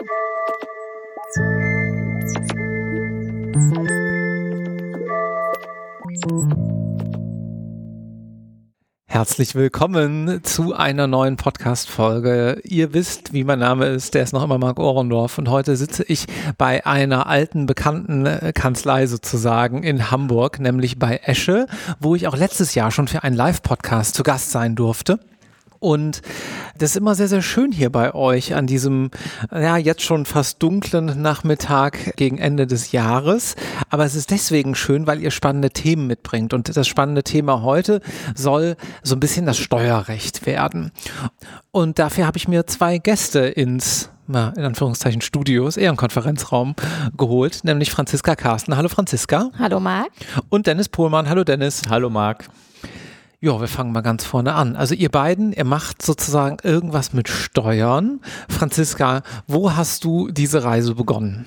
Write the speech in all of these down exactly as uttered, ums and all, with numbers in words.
Herzlich willkommen zu einer neuen Podcast-Folge. Ihr wisst, wie mein Name ist, der ist noch immer Marc Ohrendorf und heute sitze ich bei einer alten, bekannten Kanzlei sozusagen in Hamburg, nämlich bei Esche, wo ich auch letztes Jahr schon für einen Live-Podcast zu Gast sein durfte. Und das ist immer sehr, sehr schön hier bei euch an diesem, ja, jetzt schon fast dunklen Nachmittag gegen Ende des Jahres. Aber es ist deswegen schön, weil ihr spannende Themen mitbringt. Und das spannende Thema heute soll so ein bisschen das Steuerrecht werden. Und dafür habe ich mir zwei Gäste ins, na, in Anführungszeichen Studios, eher einen Konferenzraum geholt, nämlich Franziska Carsten. Hallo Franziska. Hallo Marc. Und Dennis Pohlmann. Hallo Dennis. Hallo Marc. Ja, wir fangen mal ganz vorne an. Also ihr beiden, ihr macht sozusagen irgendwas mit Steuern. Franziska, wo hast du diese Reise begonnen?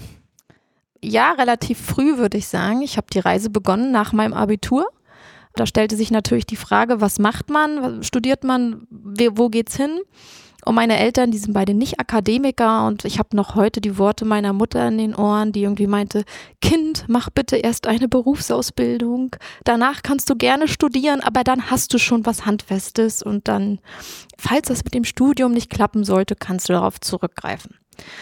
Ja, relativ früh würde ich sagen. Ich habe die Reise begonnen nach meinem Abitur. Da stellte sich natürlich die Frage, was macht man, was studiert man, wo geht's hin? Und meine Eltern, die sind beide nicht Akademiker und ich habe noch heute die Worte meiner Mutter in den Ohren, die irgendwie meinte, Kind, mach bitte erst eine Berufsausbildung, danach kannst du gerne studieren, aber dann hast du schon was Handfestes und dann, falls das mit dem Studium nicht klappen sollte, kannst du darauf zurückgreifen.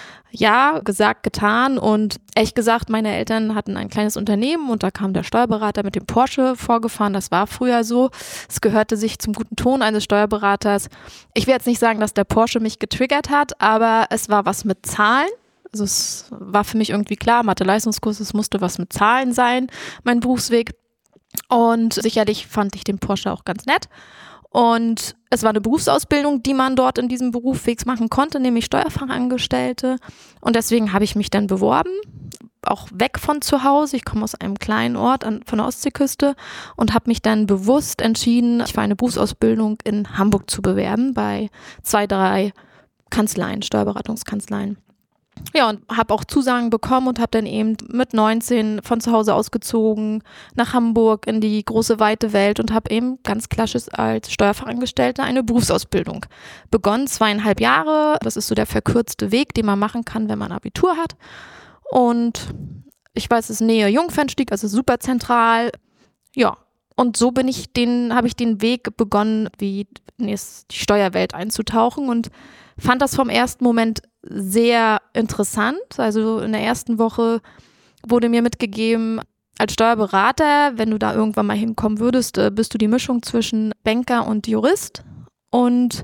Ja, gesagt, getan und ehrlich gesagt, meine Eltern hatten ein kleines Unternehmen und da kam der Steuerberater mit dem Porsche vorgefahren, das war früher so, es gehörte sich zum guten Ton eines Steuerberaters. Ich will jetzt nicht sagen, dass der Porsche mich getriggert hat, aber es war was mit Zahlen, also es war für mich irgendwie klar, Mathe-Leistungskurs, es musste was mit Zahlen sein, mein Berufsweg und sicherlich fand ich den Porsche auch ganz nett. Und es war eine Berufsausbildung, die man dort in diesem Berufsweg machen konnte, nämlich Steuerfachangestellte. Und deswegen habe ich mich dann beworben, auch weg von zu Hause. Ich komme aus einem kleinen Ort an, von der Ostseeküste und habe mich dann bewusst entschieden, für eine Berufsausbildung in Hamburg zu bewerben bei zwei, drei Kanzleien, Steuerberatungskanzleien. Ja, und habe auch Zusagen bekommen und habe dann eben mit neunzehn von zu Hause ausgezogen nach Hamburg in die große weite Welt und habe eben ganz klassisch als Steuerfachangestellte eine Berufsausbildung begonnen, zweieinhalb Jahre. Das ist so der verkürzte Weg, den man machen kann, wenn man Abitur hat. Und ich weiß, es ist Nähe Jungfernstieg, also super zentral. Ja, und so bin ich den, habe ich den Weg begonnen, wie in die Steuerwelt einzutauchen und fand das vom ersten Moment sehr interessant. Also in der ersten Woche wurde mir mitgegeben, als Steuerberater, wenn du da irgendwann mal hinkommen würdest, bist du die Mischung zwischen Banker und Jurist und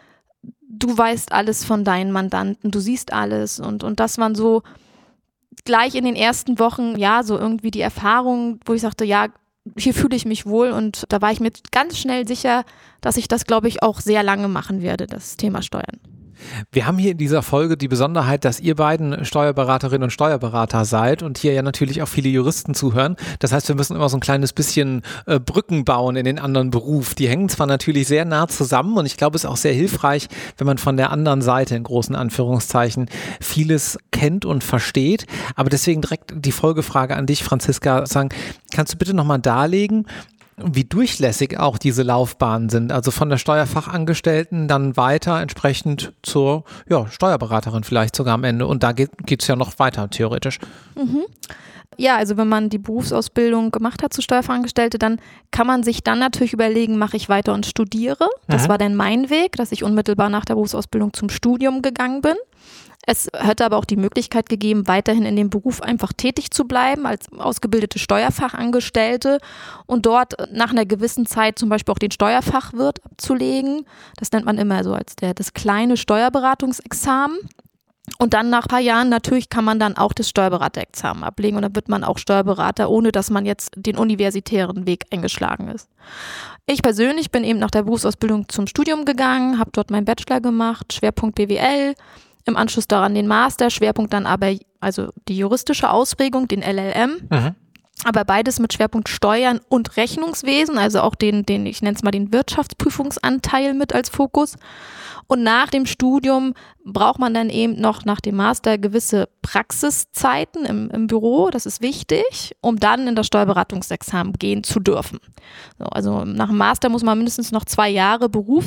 du weißt alles von deinen Mandanten, du siehst alles und, und das waren so gleich in den ersten Wochen, ja, so irgendwie die Erfahrungen, wo ich sagte, ja, hier fühle ich mich wohl und da war ich mir ganz schnell sicher, dass ich das, glaube ich, auch sehr lange machen werde, das Thema Steuern. Wir haben hier in dieser Folge die Besonderheit, dass ihr beiden Steuerberaterinnen und Steuerberater seid und hier ja natürlich auch viele Juristen zuhören. Das heißt, wir müssen immer so ein kleines bisschen äh, Brücken bauen in den anderen Beruf. Die hängen zwar natürlich sehr nah zusammen und ich glaube, es ist auch sehr hilfreich, wenn man von der anderen Seite in großen Anführungszeichen vieles kennt und versteht. Aber deswegen direkt die Folgefrage an dich, Franziska, sagen, kannst du bitte nochmal darlegen, wie durchlässig auch diese Laufbahnen sind, also von der Steuerfachangestellten dann weiter entsprechend zur ja, Steuerberaterin vielleicht sogar am Ende und da geht es ja noch weiter theoretisch. Mhm. Ja, also wenn man die Berufsausbildung gemacht hat zur Steuerfachangestellte, dann kann man sich dann natürlich überlegen, mache ich weiter und studiere. Das mhm. war dann mein Weg, dass ich unmittelbar nach der Berufsausbildung zum Studium gegangen bin. Es hätte aber auch die Möglichkeit gegeben, weiterhin in dem Beruf einfach tätig zu bleiben als ausgebildete Steuerfachangestellte und dort nach einer gewissen Zeit zum Beispiel auch den Steuerfachwirt abzulegen. Das nennt man immer so als der, das kleine Steuerberatungsexamen. Und dann nach ein paar Jahren natürlich kann man dann auch das Steuerberaterexamen ablegen und dann wird man auch Steuerberater, ohne dass man jetzt den universitären Weg eingeschlagen ist. Ich persönlich bin eben nach der Berufsausbildung zum Studium gegangen, habe dort meinen Bachelor gemacht, Schwerpunkt B W L, im Anschluss daran den Master, Schwerpunkt dann aber also die juristische Ausprägung, den L L M. Mhm. Aber beides mit Schwerpunkt Steuern und Rechnungswesen, also auch den, den ich nenne es mal den Wirtschaftsprüfungsanteil mit als Fokus. Und nach dem Studium braucht man dann eben noch nach dem Master gewisse Praxiszeiten im, im Büro, das ist wichtig, um dann in das Steuerberatungsexamen gehen zu dürfen. So, also nach dem Master muss man mindestens noch zwei Jahre Berufs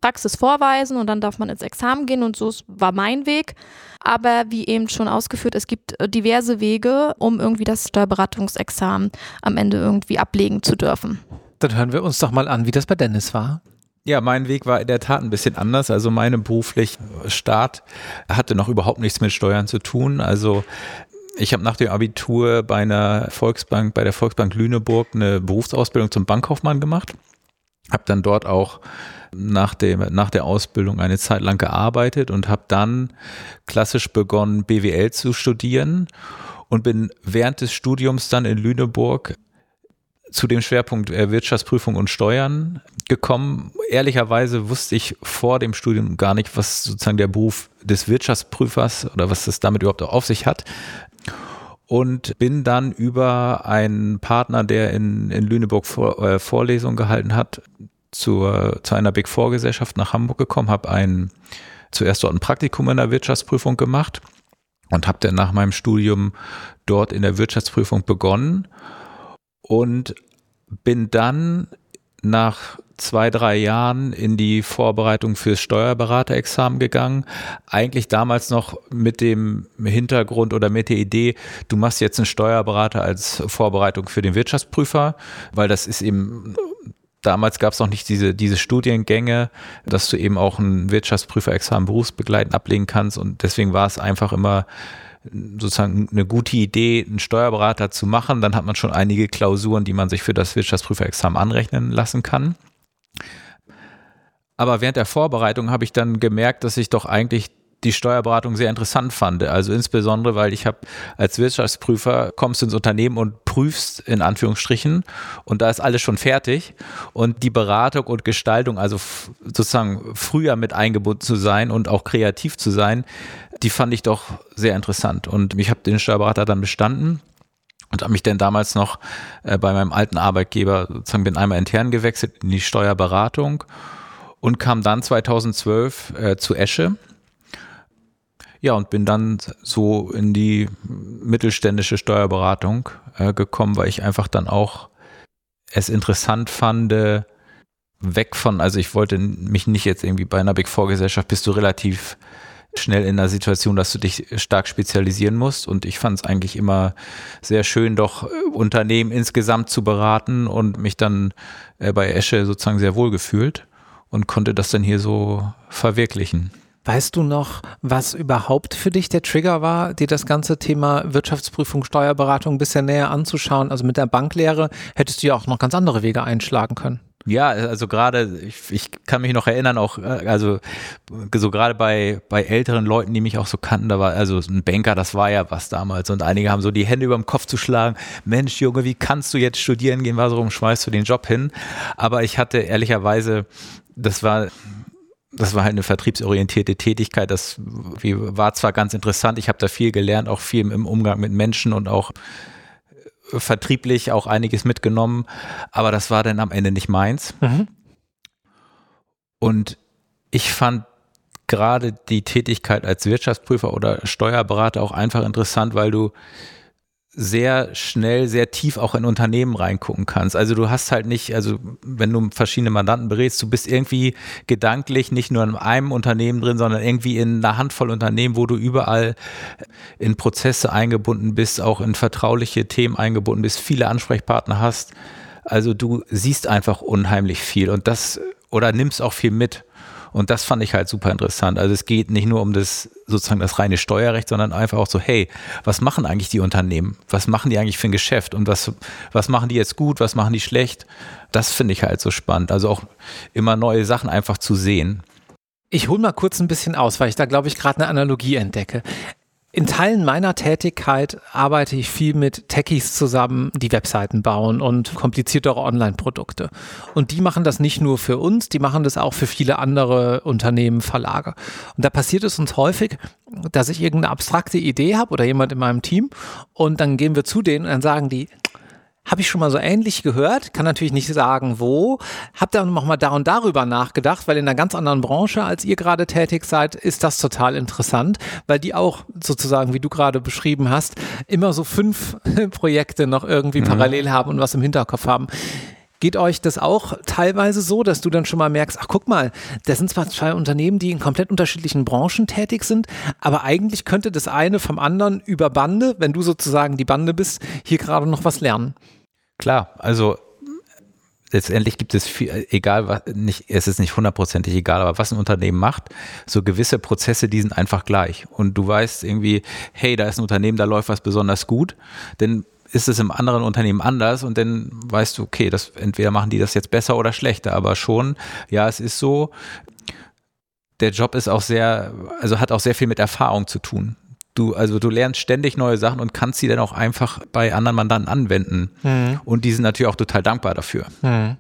Praxis vorweisen und dann darf man ins Examen gehen und so war mein Weg. Aber wie eben schon ausgeführt, es gibt diverse Wege, um irgendwie das Steuerberatungsexamen am Ende irgendwie ablegen zu dürfen. Dann hören wir uns doch mal an, wie das bei Dennis war. Ja, mein Weg war in der Tat ein bisschen anders. Also mein beruflicher Start hatte noch überhaupt nichts mit Steuern zu tun. Also ich habe nach dem Abitur bei einer Volksbank, bei der Volksbank Lüneburg eine Berufsausbildung zum Bankkaufmann gemacht. Habe dann dort auch nach dem, nach der Ausbildung eine Zeit lang gearbeitet und habe dann klassisch begonnen, B W L zu studieren und bin während des Studiums dann in Lüneburg zu dem Schwerpunkt Wirtschaftsprüfung und Steuern gekommen. Ehrlicherweise wusste ich vor dem Studium gar nicht, was sozusagen der Beruf des Wirtschaftsprüfers oder was das damit überhaupt auf sich hat. Und bin dann über einen Partner, der in, in Lüneburg vor, äh, Vorlesungen gehalten hat, zur, zu einer Big Four Gesellschaft nach Hamburg gekommen, habe ein, zuerst dort ein Praktikum in der Wirtschaftsprüfung gemacht und habe dann nach meinem Studium dort in der Wirtschaftsprüfung begonnen und bin dann nach zwei, drei Jahren in die Vorbereitung fürs Steuerberaterexamen gegangen. Eigentlich damals noch mit dem Hintergrund oder mit der Idee, du machst jetzt einen Steuerberater als Vorbereitung für den Wirtschaftsprüfer, weil das ist eben, damals gab es noch nicht diese, diese Studiengänge, dass du eben auch ein Wirtschaftsprüferexamen berufsbegleitend ablegen kannst und deswegen war es einfach immer sozusagen eine gute Idee, einen Steuerberater zu machen. Dann hat man schon einige Klausuren, die man sich für das Wirtschaftsprüferexamen anrechnen lassen kann. Aber während der Vorbereitung habe ich dann gemerkt, dass ich doch eigentlich die Steuerberatung sehr interessant fand. Also insbesondere, weil ich habe als Wirtschaftsprüfer kommst du ins Unternehmen und prüfst in Anführungsstrichen und da ist alles schon fertig und die Beratung und Gestaltung, also f- sozusagen früher mit eingebunden zu sein und auch kreativ zu sein, die fand ich doch sehr interessant und ich habe den Steuerberater dann bestanden und habe mich dann damals noch äh, bei meinem alten Arbeitgeber sozusagen bin einmal intern gewechselt in die Steuerberatung und kam dann zweitausendzwölf äh, zu Esche. Ja, und bin dann so in die mittelständische Steuerberatung äh, gekommen, weil ich einfach dann auch es interessant fand, äh, weg von, also ich wollte mich nicht jetzt irgendwie bei einer Big Four Gesellschaft, bist du relativ schnell in der Situation, dass du dich stark spezialisieren musst und ich fand es eigentlich immer sehr schön, doch äh, Unternehmen insgesamt zu beraten und mich dann äh, bei Esche sozusagen sehr wohl gefühlt und konnte das dann hier so verwirklichen. Weißt du noch, was überhaupt für dich der Trigger war, dir das ganze Thema Wirtschaftsprüfung, Steuerberatung ein bisschen näher anzuschauen? Also mit der Banklehre hättest du ja auch noch ganz andere Wege einschlagen können. Ja, also gerade, ich, ich kann mich noch erinnern, auch, also so gerade bei, bei älteren Leuten, die mich auch so kannten, da war, also ein Banker, das war ja was damals und einige haben so die Hände über dem Kopf zu schlagen, Mensch Junge, wie kannst du jetzt studieren gehen, warum schmeißt du den Job hin? Aber ich hatte ehrlicherweise, das war... Das war halt eine vertriebsorientierte Tätigkeit, das war zwar ganz interessant, ich habe da viel gelernt, auch viel im Umgang mit Menschen und auch vertrieblich auch einiges mitgenommen, aber das war dann am Ende nicht meins. Mhm. Und ich fand gerade die Tätigkeit als Wirtschaftsprüfer oder Steuerberater auch einfach interessant, weil du sehr schnell, sehr tief auch in Unternehmen reingucken kannst. Also du hast halt nicht, also wenn du verschiedene Mandanten berätst, du bist irgendwie gedanklich nicht nur in einem Unternehmen drin, sondern irgendwie in einer Handvoll Unternehmen, wo du überall in Prozesse eingebunden bist, auch in vertrauliche Themen eingebunden bist, viele Ansprechpartner hast. Also du siehst einfach unheimlich viel und das, oder nimmst auch viel mit. Und das fand ich halt super interessant. Also es geht nicht nur um das sozusagen das reine Steuerrecht, sondern einfach auch so, hey, was machen eigentlich die Unternehmen? Was machen die eigentlich für ein Geschäft? Und was, was machen die jetzt gut? Was machen die schlecht? Das finde ich halt so spannend. Also auch immer neue Sachen einfach zu sehen. Ich hole mal kurz ein bisschen aus, weil ich da, glaube ich, gerade eine Analogie entdecke. In Teilen meiner Tätigkeit arbeite ich viel mit Techies zusammen, die Webseiten bauen und kompliziertere Online-Produkte. Und die machen das nicht nur für uns, die machen das auch für viele andere Unternehmen, Verlage. Und da passiert es uns häufig, dass ich irgendeine abstrakte Idee habe oder jemand in meinem Team und dann gehen wir zu denen und dann sagen die, habe ich schon mal so ähnlich gehört, kann natürlich nicht sagen, wo. Hab dann noch mal da und darüber nachgedacht, weil in einer ganz anderen Branche, als ihr gerade tätig seid, ist das total interessant, weil die auch sozusagen, wie du gerade beschrieben hast, immer so fünf Projekte noch irgendwie mhm. parallel haben und was im Hinterkopf haben. Geht euch das auch teilweise so, dass du dann schon mal merkst, ach guck mal, das sind zwar zwei Unternehmen, die in komplett unterschiedlichen Branchen tätig sind, aber eigentlich könnte das eine vom anderen über Bande, wenn du sozusagen die Bande bist, hier gerade noch was lernen? Klar, also letztendlich gibt es viel, egal was, nicht, es ist nicht hundertprozentig egal, aber was ein Unternehmen macht, so gewisse Prozesse, die sind einfach gleich. Und du weißt irgendwie, hey, da ist ein Unternehmen, da läuft was besonders gut, denn ist es im anderen Unternehmen anders und dann weißt du, okay, das, entweder machen die das jetzt besser oder schlechter, aber schon, ja, es ist so, der Job ist auch sehr, also hat auch sehr viel mit Erfahrung zu tun. Du, also du lernst ständig neue Sachen und kannst sie dann auch einfach bei anderen Mandanten anwenden. Mhm. Und die sind natürlich auch total dankbar dafür. Mhm.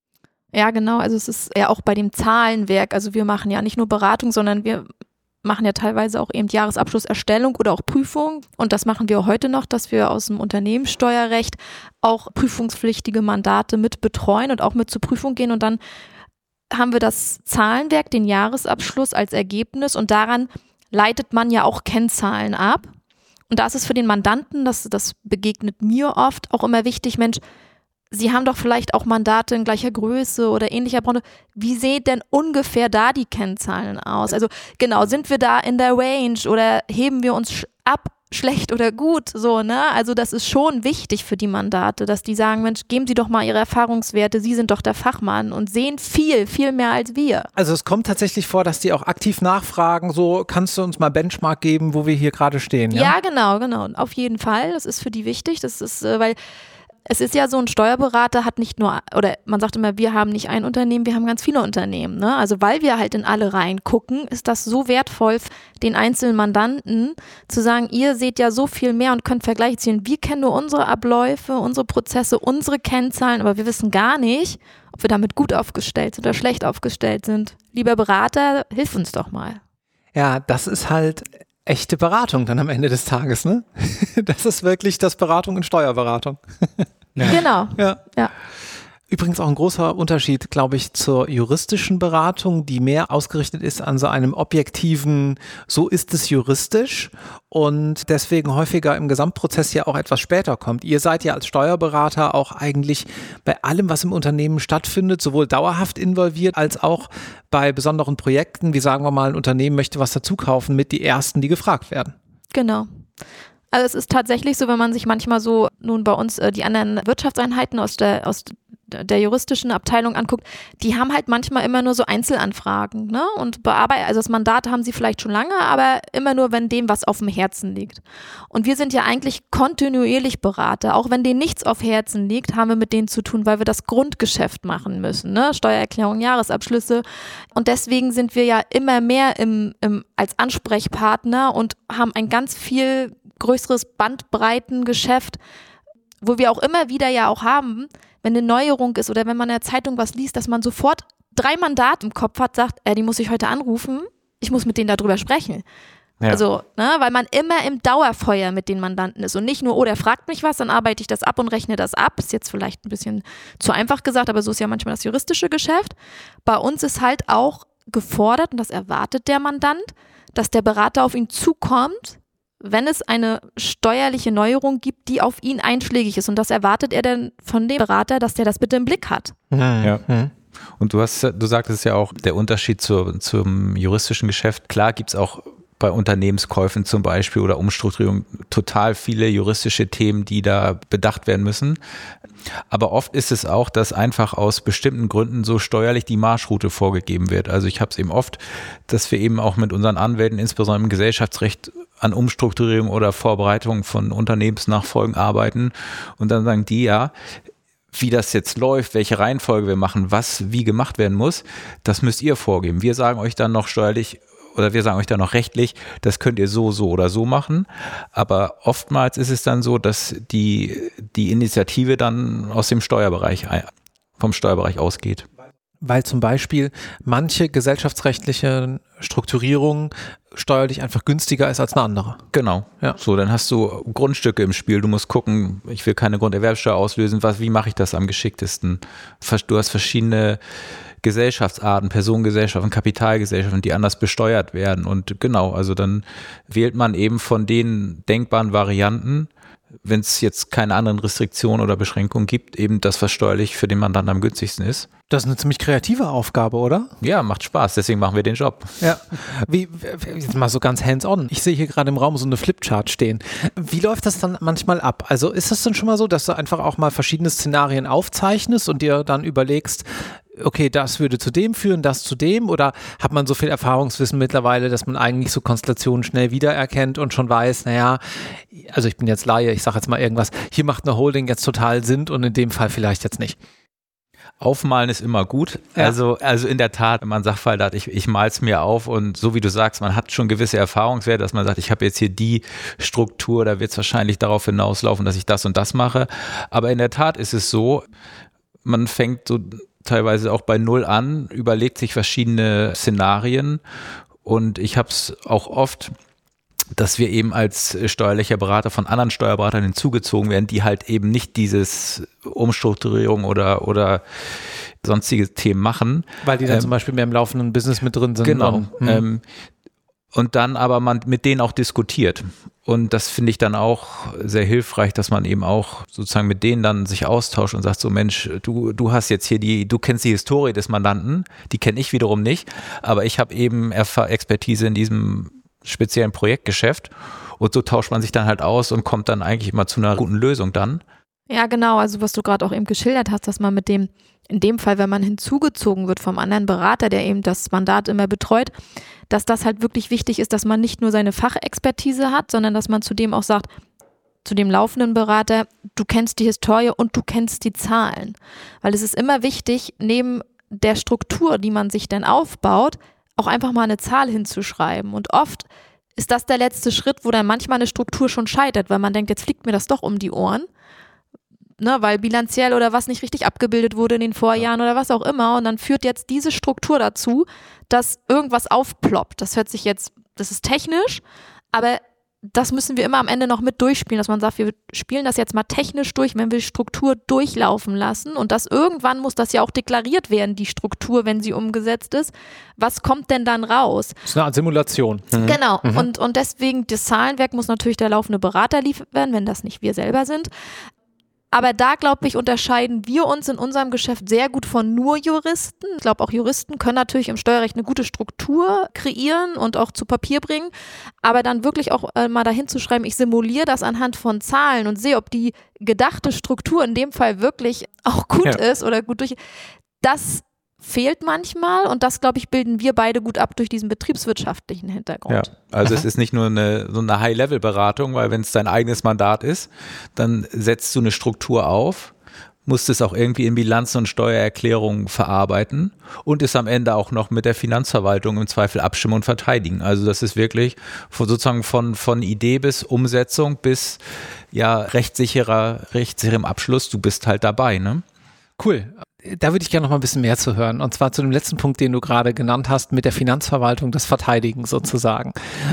Ja, genau. Also es ist ja auch bei dem Zahlenwerk. Also wir machen ja nicht nur Beratung, sondern wir machen ja teilweise auch eben Jahresabschlusserstellung oder auch Prüfung. Und das machen wir heute noch, dass wir aus dem Unternehmenssteuerrecht auch prüfungspflichtige Mandate mit betreuen und auch mit zur Prüfung gehen. Und dann haben wir das Zahlenwerk, den Jahresabschluss als Ergebnis und daran leitet man ja auch Kennzahlen ab. Und da ist es für den Mandanten, das, das begegnet mir oft, auch immer wichtig, Mensch, Sie haben doch vielleicht auch Mandate in gleicher Größe oder ähnlicher Branche. Wie sehen denn ungefähr da die Kennzahlen aus? Also genau, sind wir da in der Range oder heben wir uns ab, schlecht oder gut? So, ne? Also das ist schon wichtig für die Mandate, dass die sagen, Mensch, geben Sie doch mal Ihre Erfahrungswerte, Sie sind doch der Fachmann und sehen viel, viel mehr als wir. Also es kommt tatsächlich vor, dass die auch aktiv nachfragen, so kannst du uns mal Benchmark geben, wo wir hier gerade stehen? Ja, ja genau, genau. Auf jeden Fall, das ist für die wichtig, das ist, äh, weil es ist ja so, ein Steuerberater hat nicht nur, oder man sagt immer, wir haben nicht ein Unternehmen, wir haben ganz viele Unternehmen. Ne? Also weil wir halt in alle reingucken, ist das so wertvoll, den einzelnen Mandanten zu sagen, ihr seht ja so viel mehr und könnt Vergleiche ziehen. Wir kennen nur unsere Abläufe, unsere Prozesse, unsere Kennzahlen, aber wir wissen gar nicht, ob wir damit gut aufgestellt sind oder schlecht aufgestellt sind. Lieber Berater, hilf uns doch mal. Ja, das ist halt echte Beratung dann am Ende des Tages, ne? Das ist wirklich das Beratung in Steuerberatung. Ja. Genau. Ja. Ja. Übrigens auch ein großer Unterschied, glaube ich, zur juristischen Beratung, die mehr ausgerichtet ist an so einem objektiven, so ist es juristisch und deswegen häufiger im Gesamtprozess ja auch etwas später kommt. Ihr seid ja als Steuerberater auch eigentlich bei allem, was im Unternehmen stattfindet, sowohl dauerhaft involviert als auch bei besonderen Projekten, wie sagen wir mal, ein Unternehmen möchte was dazu kaufen, mit die ersten, die gefragt werden. Genau. Also es ist tatsächlich so, wenn man sich manchmal so nun bei uns äh, die anderen Wirtschaftseinheiten aus der, aus der juristischen Abteilung anguckt, die haben halt manchmal immer nur so Einzelanfragen, ne? Und bearbeiten, also das Mandat haben sie vielleicht schon lange, aber immer nur, wenn dem was auf dem Herzen liegt. Und wir sind ja eigentlich kontinuierlich Berater. Auch wenn denen nichts auf Herzen liegt, haben wir mit denen zu tun, weil wir das Grundgeschäft machen müssen, ne? Steuererklärung, Jahresabschlüsse. Und deswegen sind wir ja immer mehr im, im, als Ansprechpartner und haben ein ganz viel größeres Bandbreitengeschäft, wo wir auch immer wieder ja auch haben, wenn eine Neuerung ist oder wenn man in der Zeitung was liest, dass man sofort drei Mandate im Kopf hat, sagt, äh, die muss ich heute anrufen, ich muss mit denen darüber sprechen. Ja. Also, ne, weil man immer im Dauerfeuer mit den Mandanten ist und nicht nur, oh, der fragt mich was, dann arbeite ich das ab und rechne das ab. Ist jetzt vielleicht ein bisschen zu einfach gesagt, aber so ist ja manchmal das juristische Geschäft. Bei uns ist halt auch gefordert, und das erwartet der Mandant, dass der Berater auf ihn zukommt, wenn es eine steuerliche Neuerung gibt, die auf ihn einschlägig ist. Und das erwartet er dann von dem Berater, dass der das bitte im Blick hat. Ja. Und du hast, du sagtest ja auch, der Unterschied zur, zum juristischen Geschäft. Klar gibt es auch bei Unternehmenskäufen zum Beispiel oder Umstrukturierung total viele juristische Themen, die da bedacht werden müssen. Aber oft ist es auch, dass einfach aus bestimmten Gründen so steuerlich die Marschroute vorgegeben wird. Also ich habe es eben oft, dass wir eben auch mit unseren Anwälten, insbesondere im Gesellschaftsrecht, an Umstrukturierung oder Vorbereitung von Unternehmensnachfolgen arbeiten und dann sagen die ja, wie das jetzt läuft, welche Reihenfolge wir machen, was wie gemacht werden muss, das müsst ihr vorgeben. Wir sagen euch dann noch steuerlich oder wir sagen euch dann noch rechtlich, das könnt ihr so, so oder so machen, aber oftmals ist es dann so, dass die, die Initiative dann aus dem Steuerbereich, vom Steuerbereich ausgeht. Weil zum Beispiel manche gesellschaftsrechtliche Strukturierung steuerlich einfach günstiger ist als eine andere. Genau. Ja. So, dann hast du Grundstücke im Spiel. Du musst gucken, ich will keine Grunderwerbsteuer auslösen. Was, wie mache ich das am geschicktesten? Du hast verschiedene Gesellschaftsarten, Personengesellschaften, Kapitalgesellschaften, die anders besteuert werden. Und genau, also dann wählt man eben von den denkbaren Varianten wenn es jetzt keine anderen Restriktionen oder Beschränkungen gibt, eben das, was steuerlich für den Mandanten am günstigsten ist. Das ist eine ziemlich kreative Aufgabe, oder? Ja, macht Spaß, deswegen machen wir den Job. Ja, wie, jetzt mal so ganz hands-on. Ich sehe hier gerade im Raum so eine Flipchart stehen. Wie läuft das dann manchmal ab? Also ist das dann schon mal so, dass du einfach auch mal verschiedene Szenarien aufzeichnest und dir dann überlegst, okay, das würde zu dem führen, das zu dem, oder hat man so viel Erfahrungswissen mittlerweile, dass man eigentlich so Konstellationen schnell wiedererkennt und schon weiß, naja, also ich bin jetzt Laie, ich sage jetzt mal irgendwas, hier macht eine Holding jetzt total Sinn und in dem Fall vielleicht jetzt nicht. Aufmalen ist immer gut. Ja. Also, also in der Tat, wenn man einen Sachverhalt hat, ich, ich male es mir auf und so wie du sagst, man hat schon gewisse Erfahrungswerte, dass man sagt, ich habe jetzt hier die Struktur, da wird es wahrscheinlich darauf hinauslaufen, dass ich das und das mache. Aber in der Tat ist es so, man fängt so teilweise auch bei Null an, überlegt sich verschiedene Szenarien und ich habe es auch oft, dass wir eben als steuerlicher Berater von anderen Steuerberatern hinzugezogen werden, die halt eben nicht dieses Umstrukturierung oder, oder sonstige Themen machen. Weil die dann ähm, zum Beispiel mehr im laufenden Business mit drin sind. Genau. Und, hm. ähm, und dann aber man mit denen auch diskutiert. Und das finde ich dann auch sehr hilfreich, dass man eben auch sozusagen mit denen dann sich austauscht und sagt so, Mensch, du, du hast jetzt hier die, du kennst die Historie des Mandanten, die kenne ich wiederum nicht, aber ich habe eben Erf- Expertise in diesem speziellen Projektgeschäft und so tauscht man sich dann halt aus und kommt dann eigentlich immer zu einer guten Lösung dann. Ja, genau, also was du gerade auch eben geschildert hast, dass man mit dem, in dem Fall, wenn man hinzugezogen wird vom anderen Berater, der eben das Mandat immer betreut, dass das halt wirklich wichtig ist, dass man nicht nur seine Fachexpertise hat, sondern dass man zudem auch sagt, zu dem laufenden Berater, du kennst die Historie und du kennst die Zahlen. Weil es ist immer wichtig, neben der Struktur, die man sich dann aufbaut, auch einfach mal eine Zahl hinzuschreiben. Und oft ist das der letzte Schritt, wo dann manchmal eine Struktur schon scheitert, weil man denkt, jetzt fliegt mir das doch um die Ohren, ne, weil bilanziell oder was nicht richtig abgebildet wurde in den Vorjahren oder was auch immer. Und dann führt jetzt diese Struktur dazu, dass irgendwas aufploppt. Das hört sich jetzt, das ist technisch, aber das müssen wir immer am Ende noch mit durchspielen, dass man sagt, wir spielen das jetzt mal technisch durch, wenn wir die Struktur durchlaufen lassen und das irgendwann muss das ja auch deklariert werden, die Struktur, wenn sie umgesetzt ist. Was kommt denn dann raus? Das ist eine Art Simulation. Mhm. Genau. Mhm. Und, und deswegen, das Zahlenwerk muss natürlich der laufende Berater liefern, wenn das nicht wir selber sind. Aber da, glaube ich, unterscheiden wir uns in unserem Geschäft sehr gut von nur Juristen. Ich glaube, auch Juristen können natürlich im Steuerrecht eine gute Struktur kreieren und auch zu Papier bringen. Aber dann wirklich auch äh, mal dahin zu schreiben, ich simuliere das anhand von Zahlen und sehe, ob die gedachte Struktur in dem Fall wirklich auch gut ja. ist oder gut durch. Das fehlt manchmal und das, glaube ich, bilden wir beide gut ab durch diesen betriebswirtschaftlichen Hintergrund. Ja, also es ist nicht nur eine, so eine High-Level-Beratung, weil wenn es dein eigenes Mandat ist, dann setzt du eine Struktur auf, musst es auch irgendwie in Bilanzen und Steuererklärungen verarbeiten und ist am Ende auch noch mit der Finanzverwaltung im Zweifel abstimmen und verteidigen. Also das ist wirklich von, sozusagen von, von Idee bis Umsetzung bis ja rechtssicherer, rechtssicherem Abschluss, du bist halt dabei, ne? Cool. Da würde ich gerne noch mal ein bisschen mehr zu hören. Und zwar zu dem letzten Punkt, den du gerade genannt hast, mit der Finanzverwaltung, das Verteidigen sozusagen.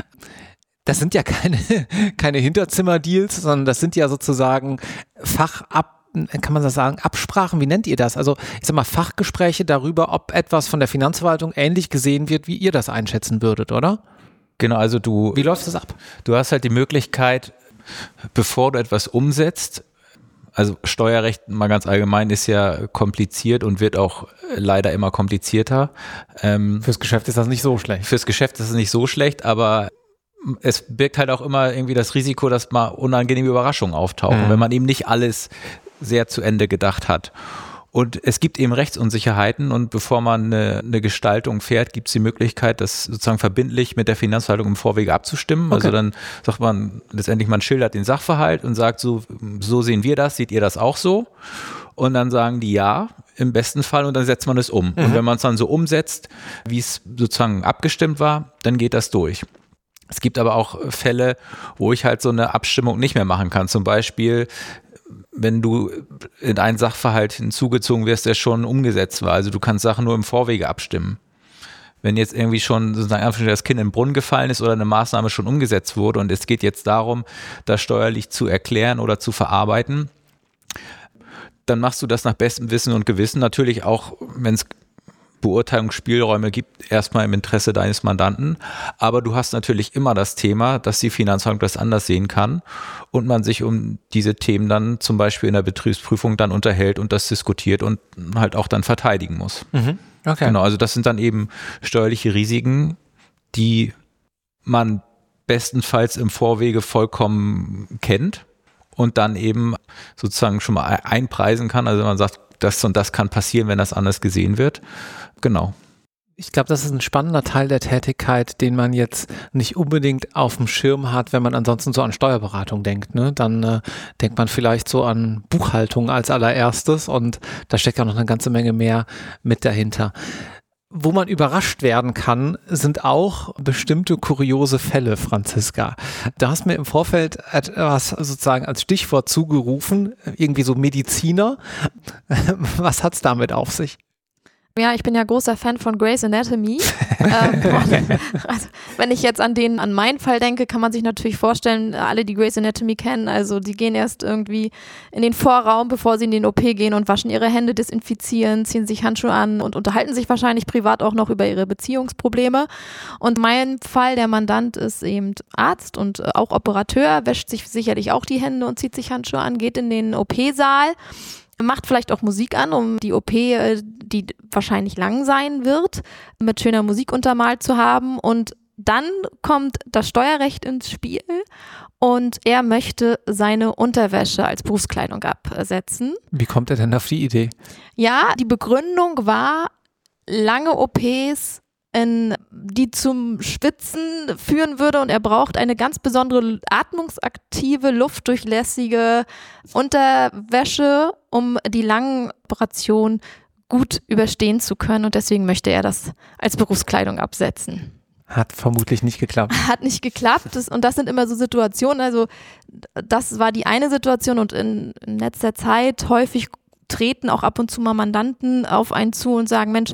Das sind ja keine, keine Hinterzimmerdeals, sondern das sind ja sozusagen Fachabteilungen. Kann man das sagen, Absprachen, wie nennt ihr das? Also ich sag mal Fachgespräche darüber, ob etwas von der Finanzverwaltung ähnlich gesehen wird, wie ihr das einschätzen würdet, oder? Genau, also du... Wie läuft das ab? Du hast halt die Möglichkeit, bevor du etwas umsetzt, also Steuerrecht mal ganz allgemein ist ja kompliziert und wird auch leider immer komplizierter. Ähm, fürs Geschäft ist das nicht so schlecht. Fürs Geschäft ist es nicht so schlecht, aber es birgt halt auch immer irgendwie das Risiko, dass mal unangenehme Überraschungen auftauchen, mhm. wenn man eben nicht alles sehr zu Ende gedacht hat. Und es gibt eben Rechtsunsicherheiten und bevor man eine, eine Gestaltung fährt, gibt es die Möglichkeit, das sozusagen verbindlich mit der Finanzverwaltung im Vorwege abzustimmen. Okay. Also dann sagt man letztendlich, man schildert den Sachverhalt und sagt so, so sehen wir das, seht ihr das auch so? Und dann sagen die ja, im besten Fall, und dann setzt man es um. Mhm. Und wenn man es dann so umsetzt, wie es sozusagen abgestimmt war, dann geht das durch. Es gibt aber auch Fälle, wo ich halt so eine Abstimmung nicht mehr machen kann. Zum Beispiel, wenn du in einen Sachverhalt hinzugezogen wirst, der schon umgesetzt war. Also du kannst Sachen nur im Vorwege abstimmen. Wenn jetzt irgendwie schon sozusagen das Kind in den Brunnen gefallen ist oder eine Maßnahme schon umgesetzt wurde und es geht jetzt darum, das steuerlich zu erklären oder zu verarbeiten, dann machst du das nach bestem Wissen und Gewissen. Natürlich auch, wenn es Beurteilungsspielräume gibt, erstmal im Interesse deines Mandanten. Aber du hast natürlich immer das Thema, dass die Finanzverwaltung das anders sehen kann und man sich um diese Themen dann zum Beispiel in der Betriebsprüfung dann unterhält und das diskutiert und halt auch dann verteidigen muss. Mhm. Okay. Genau, also das sind dann eben steuerliche Risiken, die man bestenfalls im Vorwege vollkommen kennt und dann eben sozusagen schon mal einpreisen kann. Also man sagt, das und das kann passieren, wenn das anders gesehen wird. Genau. Ich glaube, das ist ein spannender Teil der Tätigkeit, den man jetzt nicht unbedingt auf dem Schirm hat, wenn man ansonsten so an Steuerberatung denkt. Ne? Dann äh, denkt man vielleicht so an Buchhaltung als allererstes und da steckt ja noch eine ganze Menge mehr mit dahinter. Wo man überrascht werden kann, sind auch bestimmte kuriose Fälle, Franziska. Du hast mir im Vorfeld etwas sozusagen als Stichwort zugerufen, irgendwie so Mediziner. Was hat's damit auf sich? Ja, ich bin ja großer Fan von Grey's Anatomy. ähm, also, wenn ich jetzt an den, an meinen Fall denke, kann man sich natürlich vorstellen, alle, die Grey's Anatomy kennen, also die gehen erst irgendwie in den Vorraum, bevor sie in den O P gehen und waschen ihre Hände, desinfizieren, ziehen sich Handschuhe an und unterhalten sich wahrscheinlich privat auch noch über ihre Beziehungsprobleme. Und mein Fall, der Mandant ist eben Arzt und auch Operateur, wäscht sich sicherlich auch die Hände und zieht sich Handschuhe an, geht in den O P-Saal, macht vielleicht auch Musik an, um die O P, die wahrscheinlich lang sein wird, mit schöner Musik untermalt zu haben. Und dann kommt das Steuerrecht ins Spiel und er möchte seine Unterwäsche als Berufskleidung absetzen. Wie kommt er denn auf die Idee? Ja, die Begründung war, lange O Ps, in, die zum Schwitzen führen würde und er braucht eine ganz besondere atmungsaktive, luftdurchlässige Unterwäsche, um die langen Operationen gut überstehen zu können und deswegen möchte er das als Berufskleidung absetzen. Hat vermutlich nicht geklappt. Hat nicht geklappt das, und das sind immer so Situationen, also das war die eine Situation und in, in letzter Zeit häufig treten auch ab und zu mal Mandanten auf einen zu und sagen, Mensch,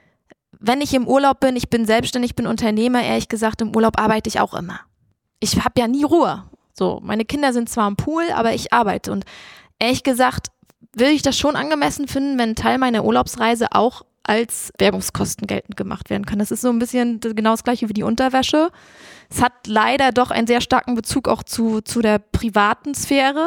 wenn ich im Urlaub bin, ich bin selbstständig, bin Unternehmer, ehrlich gesagt, im Urlaub arbeite ich auch immer. Ich habe ja nie Ruhe. So, meine Kinder sind zwar im Pool, aber ich arbeite. Und ehrlich gesagt, will ich das schon angemessen finden, wenn ein Teil meiner Urlaubsreise auch als Werbungskosten geltend gemacht werden kann. Das ist so ein bisschen genau das Gleiche wie die Unterwäsche. Es hat leider doch einen sehr starken Bezug auch zu, zu der privaten Sphäre.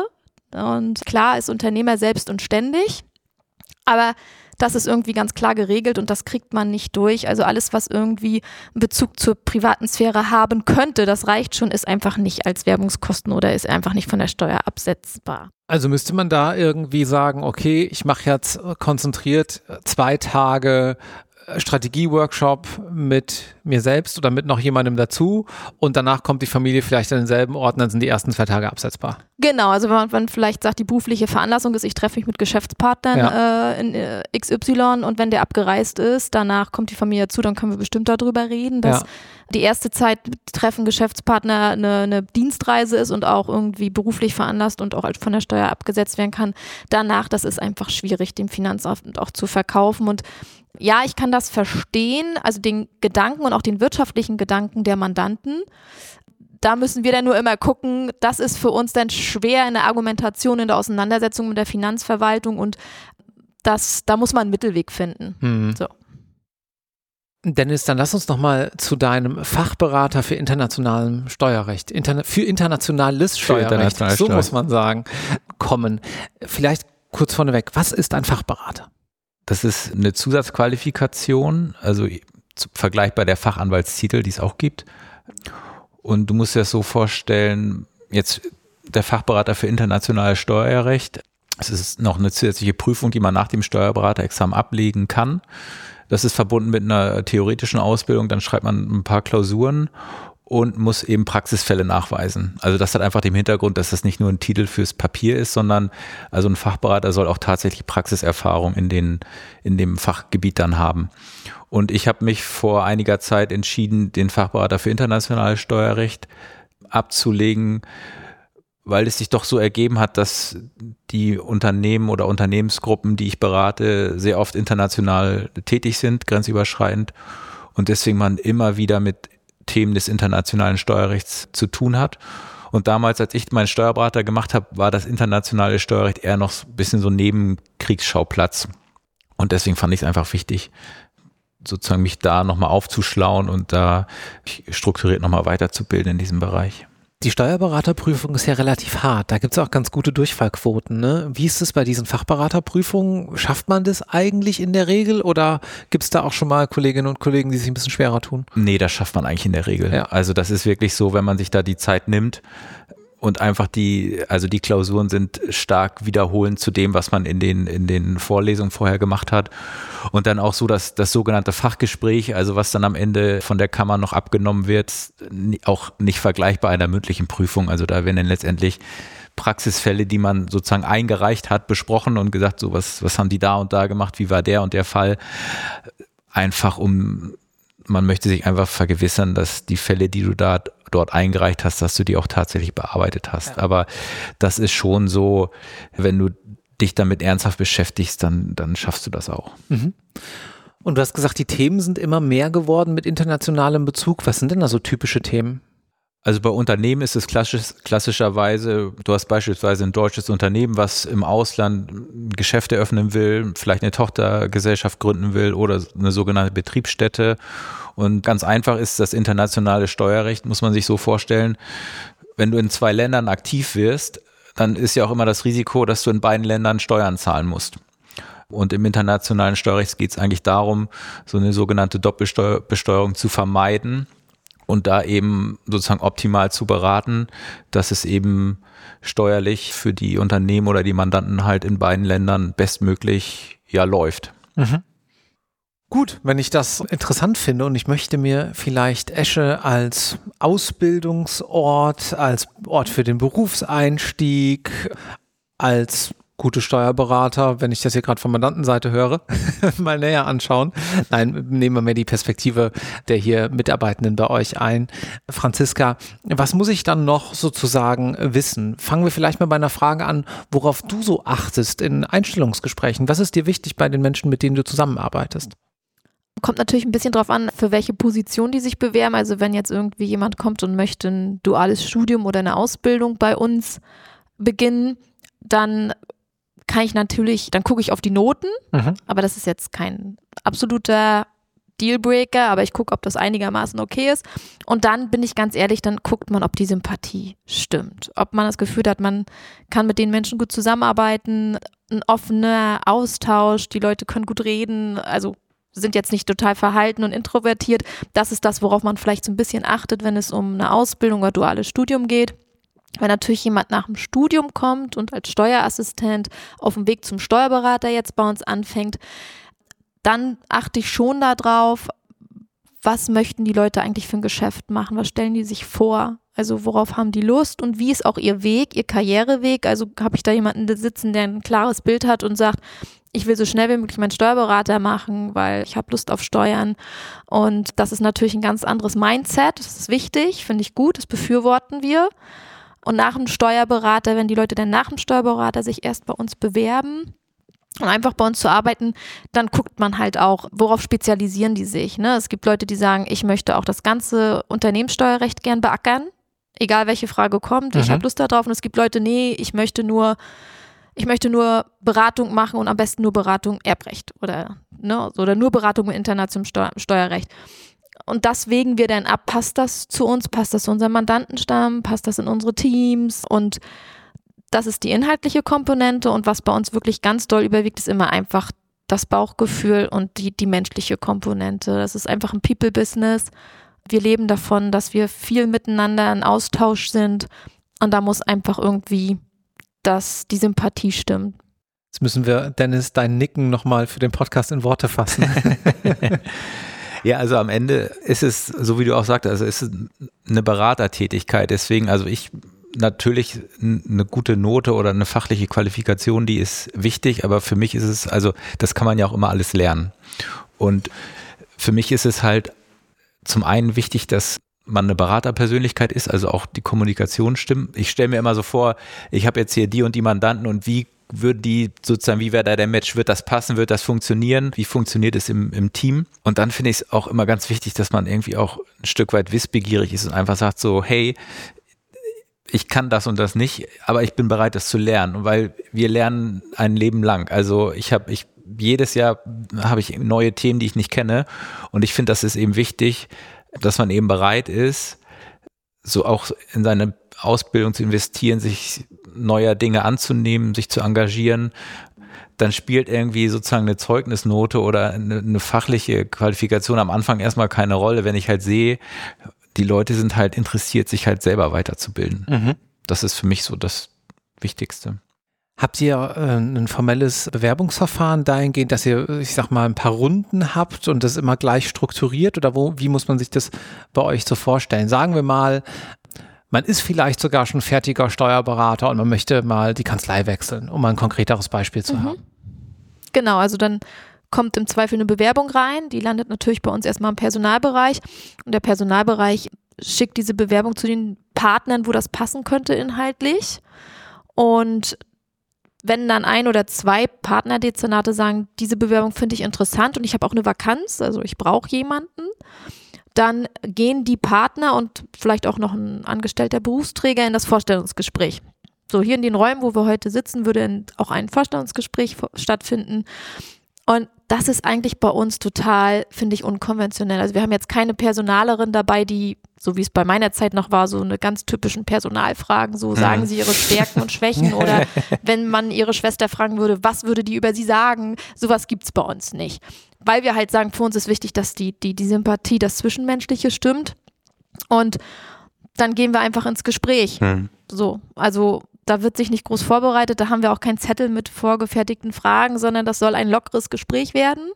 Und klar ist Unternehmer selbst und ständig, aber das ist irgendwie ganz klar geregelt und das kriegt man nicht durch. Also alles, was irgendwie einen Bezug zur privaten Sphäre haben könnte, das reicht schon, ist einfach nicht als Werbungskosten oder ist einfach nicht von der Steuer absetzbar. Also müsste man da irgendwie sagen, okay, ich mache jetzt konzentriert zwei Tage Strategie-Workshop mit mir selbst oder mit noch jemandem dazu und danach kommt die Familie vielleicht an denselben Ort und dann sind die ersten zwei Tage absetzbar. Genau, also wenn man, wenn man vielleicht sagt, die berufliche Veranlassung ist, ich treffe mich mit Geschäftspartnern ja. äh, in äh, X Y und wenn der abgereist ist, danach kommt die Familie dazu, dann können wir bestimmt darüber reden, dass ja. die erste Zeit treffen Geschäftspartner eine, eine Dienstreise ist und auch irgendwie beruflich veranlasst und auch von der Steuer abgesetzt werden kann. Danach, das ist einfach schwierig, dem Finanzamt auch zu verkaufen und ja, ich kann das verstehen, also den Gedanken und auch den wirtschaftlichen Gedanken der Mandanten. Da müssen wir dann nur immer gucken, das ist für uns dann schwer in der Argumentation, in der Auseinandersetzung mit der Finanzverwaltung und das, da muss man einen Mittelweg finden. Mhm. So. Dennis, dann lass uns nochmal zu deinem Fachberater für internationalem Steuerrecht, interna- für internationales Steuerrecht, für so muss man sagen, kommen. Vielleicht kurz vorneweg, was ist ein Fachberater? Das ist eine Zusatzqualifikation, also vergleichbar der Fachanwaltstitel, die es auch gibt. Und du musst dir das so vorstellen, jetzt der Fachberater für internationales Steuerrecht, es ist noch eine zusätzliche Prüfung, die man nach dem Steuerberaterexamen ablegen kann. Das ist verbunden mit einer theoretischen Ausbildung, dann schreibt man ein paar Klausuren und muss eben Praxisfälle nachweisen. Also das hat einfach den Hintergrund, dass das nicht nur ein Titel fürs Papier ist, sondern also ein Fachberater soll auch tatsächlich Praxiserfahrung in den, in dem Fachgebiet dann haben. Und ich habe mich vor einiger Zeit entschieden, den Fachberater für internationales Steuerrecht abzulegen, weil es sich doch so ergeben hat, dass die Unternehmen oder Unternehmensgruppen, die ich berate, sehr oft international tätig sind, grenzüberschreitend und deswegen man immer wieder mit Themen des internationalen Steuerrechts zu tun hat. Und damals, als ich meinen Steuerberater gemacht habe, war das internationale Steuerrecht eher noch ein bisschen so Nebenkriegsschauplatz. Und deswegen fand ich es einfach wichtig, sozusagen mich da nochmal aufzuschlauen und da strukturiert nochmal weiterzubilden in diesem Bereich. Die Steuerberaterprüfung ist ja relativ hart. Da gibt es auch ganz gute Durchfallquoten. Ne? Wie ist es bei diesen Fachberaterprüfungen? Schafft man das eigentlich in der Regel oder gibt es da auch schon mal Kolleginnen und Kollegen, die sich ein bisschen schwerer tun? Nee, das schafft man eigentlich in der Regel. Ja. Also das ist wirklich so, wenn man sich da die Zeit nimmt und einfach die, also die Klausuren sind stark wiederholend zu dem, was man in den, in den Vorlesungen vorher gemacht hat. Und dann auch so, dass das sogenannte Fachgespräch, also was dann am Ende von der Kammer noch abgenommen wird, auch nicht vergleichbar einer mündlichen Prüfung. Also da werden dann letztendlich Praxisfälle, die man sozusagen eingereicht hat, besprochen und gesagt, so was, was haben die da und da gemacht, wie war der und der Fall, einfach um, man möchte sich einfach vergewissern, dass die Fälle, die du da dort eingereicht hast, dass du die auch tatsächlich bearbeitet hast. Ja. Aber das ist schon so, wenn du dich damit ernsthaft beschäftigst, dann, dann schaffst du das auch. Mhm. Und du hast gesagt, die Themen sind immer mehr geworden mit internationalem Bezug. Was sind denn da so typische Themen? Also bei Unternehmen ist es klassisch, klassischerweise, du hast beispielsweise ein deutsches Unternehmen, was im Ausland ein Geschäft eröffnen will, vielleicht eine Tochtergesellschaft gründen will oder eine sogenannte Betriebsstätte. Und ganz einfach ist das internationale Steuerrecht, muss man sich so vorstellen, wenn du in zwei Ländern aktiv wirst, dann ist ja auch immer das Risiko, dass du in beiden Ländern Steuern zahlen musst. Und im internationalen Steuerrecht geht es eigentlich darum, so eine sogenannte Doppelbesteuerung zu vermeiden und da eben sozusagen optimal zu beraten, dass es eben steuerlich für die Unternehmen oder die Mandanten halt in beiden Ländern bestmöglich ja läuft. Mhm. Gut, wenn ich das interessant finde und ich möchte mir vielleicht Esche als Ausbildungsort, als Ort für den Berufseinstieg, als gute Steuerberater, wenn ich das hier gerade von Mandantenseite höre, mal näher anschauen. Nein, nehmen wir mir die Perspektive der hier Mitarbeitenden bei euch ein. Franziska, was muss ich dann noch sozusagen wissen? Fangen wir vielleicht mal bei einer Frage an, worauf du so achtest in Einstellungsgesprächen. Was ist dir wichtig bei den Menschen, mit denen du zusammenarbeitest? Kommt natürlich ein bisschen drauf an, für welche Position die sich bewerben. Also wenn jetzt irgendwie jemand kommt und möchte ein duales Studium oder eine Ausbildung bei uns beginnen, dann kann ich natürlich, dann gucke ich auf die Noten, mhm. aber das ist jetzt kein absoluter Dealbreaker, aber ich gucke, ob das einigermaßen okay ist. Und dann bin ich ganz ehrlich, dann guckt man, ob die Sympathie stimmt. Ob man das Gefühl hat, man kann mit den Menschen gut zusammenarbeiten, ein offener Austausch, die Leute können gut reden, also sind jetzt nicht total verhalten und introvertiert. Das ist das, worauf man vielleicht so ein bisschen achtet, wenn es um eine Ausbildung oder duales Studium geht. Wenn natürlich jemand nach dem Studium kommt und als Steuerassistent auf dem Weg zum Steuerberater jetzt bei uns anfängt, dann achte ich schon darauf, was möchten die Leute eigentlich für ein Geschäft machen, was stellen die sich vor, also worauf haben die Lust und wie ist auch ihr Weg, ihr Karriereweg, also habe ich da jemanden sitzen, der ein klares Bild hat und sagt, ich will so schnell wie möglich meinen Steuerberater machen, weil ich habe Lust auf Steuern und das ist natürlich ein ganz anderes Mindset, das ist wichtig, finde ich gut, das befürworten wir. Und nach dem Steuerberater, wenn die Leute dann nach dem Steuerberater sich erst bei uns bewerben, um einfach bei uns zu arbeiten, dann guckt man halt auch, worauf spezialisieren die sich. Ne? Es gibt Leute, die sagen, ich möchte auch das ganze Unternehmenssteuerrecht gern beackern, egal welche Frage kommt, mhm. ich habe Lust darauf. Und es gibt Leute, nee, ich möchte nur, ich möchte nur Beratung machen und am besten nur Beratung Erbrecht oder, ne, oder nur Beratung im internationalen Steu- Steuerrecht. Und das wägen wir dann ab, passt das zu uns, passt das zu unserem Mandantenstamm, passt das in unsere Teams und das ist die inhaltliche Komponente und was bei uns wirklich ganz doll überwiegt, ist immer einfach das Bauchgefühl und die, die menschliche Komponente. Das ist einfach ein People-Business. Wir leben davon, dass wir viel miteinander in Austausch sind und da muss einfach irgendwie das, die Sympathie stimmen. Jetzt müssen wir, Dennis, dein Nicken nochmal für den Podcast in Worte fassen. Ja, also am Ende ist es, so wie du auch sagst, also es ist eine Beratertätigkeit. Deswegen, also ich natürlich eine gute Note oder eine fachliche Qualifikation, die ist wichtig, aber für mich ist es, also das kann man ja auch immer alles lernen. Und für mich ist es halt zum einen wichtig, dass man eine Beraterpersönlichkeit ist, also auch die Kommunikation stimmt. Ich stelle mir immer so vor, ich habe jetzt hier die und die Mandanten und wie würden die sozusagen, wie wäre da der Match, wird das passen, wird das funktionieren, wie funktioniert es im, im Team? Und dann finde ich es auch immer ganz wichtig, dass man irgendwie auch ein Stück weit wissbegierig ist und einfach sagt so, hey, ich kann das und das nicht, aber ich bin bereit, das zu lernen, weil wir lernen ein Leben lang. Also ich habe, ich jedes Jahr habe ich neue Themen, die ich nicht kenne. Und ich finde, das ist eben wichtig, dass man eben bereit ist, so auch in seine Ausbildung zu investieren, sich neuer Dinge anzunehmen, sich zu engagieren. Dann spielt irgendwie sozusagen eine Zeugnisnote oder eine, eine fachliche Qualifikation am Anfang erstmal keine Rolle, wenn ich halt sehe, die Leute sind halt interessiert, sich halt selber weiterzubilden. Mhm. Das ist für mich so das Wichtigste. Habt ihr äh, ein formelles Bewerbungsverfahren dahingehend, dass ihr, ich sag mal, ein paar Runden habt und das immer gleich strukturiert oder wo, wie muss man sich das bei euch so vorstellen? Sagen wir mal, man ist vielleicht sogar schon fertiger Steuerberater und man möchte mal die Kanzlei wechseln, um mal ein konkreteres Beispiel zu mhm. haben. Genau, also dann kommt im Zweifel eine Bewerbung rein, die landet natürlich bei uns erstmal im Personalbereich und der Personalbereich schickt diese Bewerbung zu den Partnern, wo das passen könnte inhaltlich. Und wenn dann ein oder zwei Partnerdezernate sagen, diese Bewerbung finde ich interessant und ich habe auch eine Vakanz, also ich brauche jemanden, dann gehen die Partner und vielleicht auch noch ein angestellter Berufsträger in das Vorstellungsgespräch. So, hier in den Räumen, wo wir heute sitzen, würde auch ein Vorstellungsgespräch stattfinden. Und das ist eigentlich bei uns total, finde ich, unkonventionell. Also wir haben jetzt keine Personalerin dabei, die, so wie es bei meiner Zeit noch war, so eine ganz typischen Personalfragen, so sagen sie ihre Stärken und Schwächen oder wenn man ihre Schwester fragen würde, was würde die über sie sagen, sowas gibt's bei uns nicht. Weil wir halt sagen, für uns ist wichtig, dass die, die, die Sympathie, das Zwischenmenschliche stimmt und dann gehen wir einfach ins Gespräch. Mhm. So, also da wird sich nicht groß vorbereitet, da haben wir auch keinen Zettel mit vorgefertigten Fragen, sondern das soll ein lockeres Gespräch werden.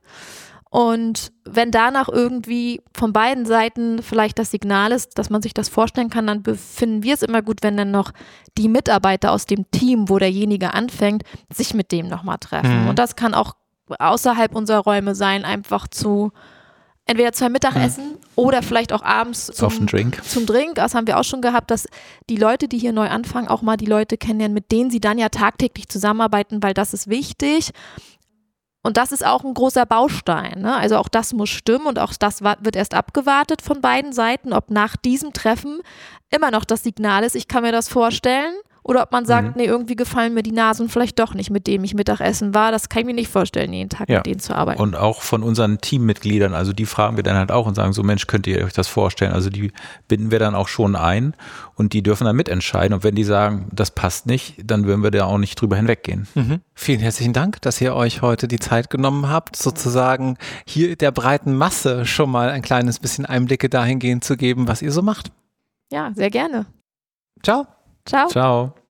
Und wenn danach irgendwie von beiden Seiten vielleicht das Signal ist, dass man sich das vorstellen kann, dann finden wir es immer gut, wenn dann noch die Mitarbeiter aus dem Team, wo derjenige anfängt, sich mit dem nochmal treffen. Mhm. Und das kann auch außerhalb unserer Räume sein, einfach zu entweder zum Mittagessen mhm. oder vielleicht auch abends zum Drink. zum Drink. Das haben wir auch schon gehabt, dass die Leute, die hier neu anfangen, auch mal die Leute kennenlernen, mit denen sie dann ja tagtäglich zusammenarbeiten, weil das ist wichtig. Und das ist auch ein großer Baustein. Ne? Also auch das muss stimmen und auch das wird erst abgewartet von beiden Seiten, ob nach diesem Treffen immer noch das Signal ist, ich kann mir das vorstellen. Oder ob man sagt, mhm. nee, irgendwie gefallen mir die Nasen vielleicht doch nicht, mit dem ich Mittagessen war. Das kann ich mir nicht vorstellen, jeden Tag ja. mit denen zu arbeiten. Und auch von unseren Teammitgliedern, also die fragen wir dann halt auch und sagen so, Mensch, könnt ihr euch das vorstellen? Also die binden wir dann auch schon ein und die dürfen dann mitentscheiden. Und wenn die sagen, das passt nicht, dann würden wir da auch nicht drüber hinweggehen. Mhm. Vielen herzlichen Dank, dass ihr euch heute die Zeit genommen habt, sozusagen hier der breiten Masse schon mal ein kleines bisschen Einblicke dahingehend zu geben, was ihr so macht. Ja, sehr gerne. Ciao. Ciao. Ciao.